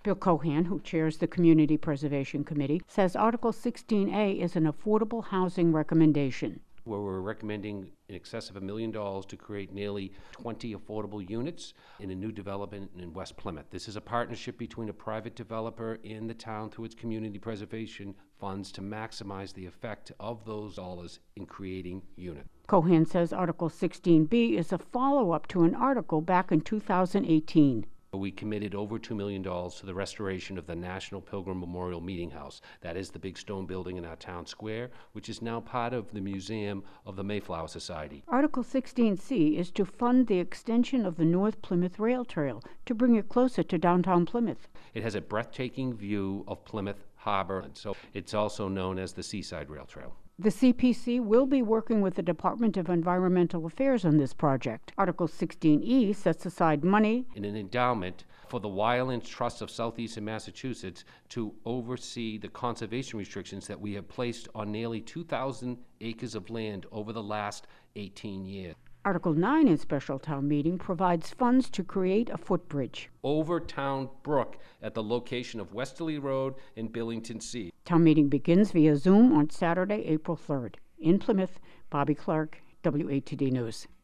Bill Cohan, who chairs the Community Preservation Committee, says Article 16A is an affordable housing recommendation, where we're recommending in excess of $1 million to create nearly 20 affordable units in a new development in West Plymouth. This is a partnership between a private developer and the town through its community preservation funds to maximize the effect of those dollars in creating units. Cohan says Article 16B is a follow-up to an article back in 2018. We committed over $2 million to the restoration of the National Pilgrim Memorial Meeting House. That is the big stone building in our town square, which is now part of the Museum of the Mayflower Society. Article 16C is to fund the extension of the North Plymouth Rail Trail to bring it closer to downtown Plymouth. It has a breathtaking view of Plymouth Harbor, so it's also known as the Seaside Rail Trail. The CPC will be working with the Department of Environmental Affairs on this project. Article 16E sets aside money in an endowment for the Wildlands Trust of Southeastern Massachusetts to oversee the conservation restrictions that we have placed on nearly 2,000 acres of land over the last 18 years. Article 9 in special town meeting provides funds to create a footbridge over Town Brook at the location of Westerly Road and Billington C. Town meeting begins via Zoom on Saturday, April 3rd. In Plymouth, Bobby Clark, WATD News.